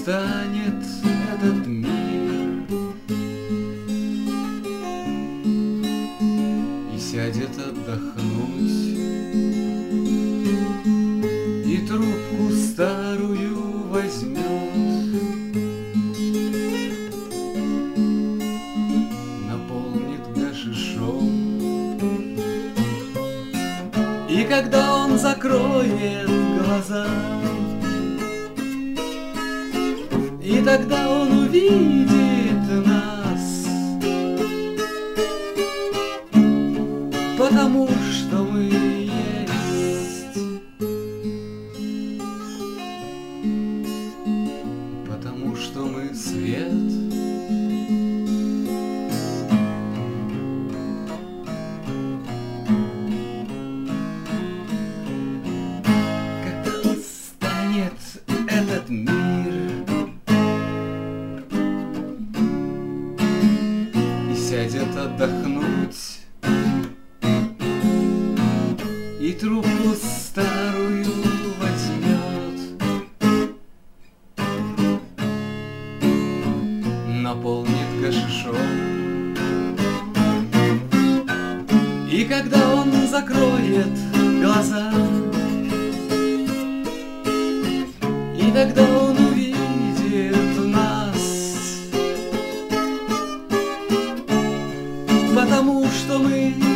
устанет этот мир и сядет отдохнуть, и трубку старую возьмет, наполнит гашишом. И когда он закроет глаза, и тогда он увидит нас, потому что мы есть, потому что мы свет. Когда устанет этот мир и сядет отдохнуть, и трубку старую возьмет, наполнит гашишом. И когда он закроет глаза, и тогда он увидит нас, потому что мы